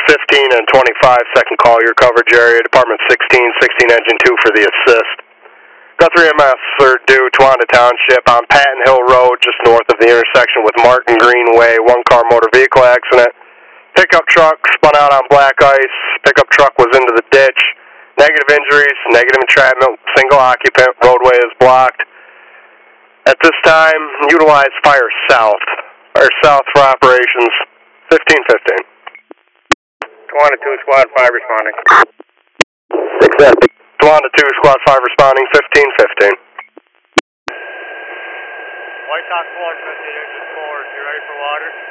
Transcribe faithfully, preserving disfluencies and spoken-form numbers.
fifteen and twenty-five, second call, your coverage area, Department sixteen, sixteen Engine two for the assist. Guthrie M S, third due, Towanda Township, on Patton Hill Road, just north of the intersection with Martin Greenway, one-car motor vehicle accident. Pickup truck spun out on black ice, pickup truck was into the ditch. Negative injuries, negative entrapment, single occupant, roadway is blocked. At this time, utilize fire south. Fire south for operations, fifteen fifteen. Towanda two, Squad five responding. six fifty. Towanda two, Squad five responding, fifteen fifteen. White Sox four, fifteen engine four, you ready for water?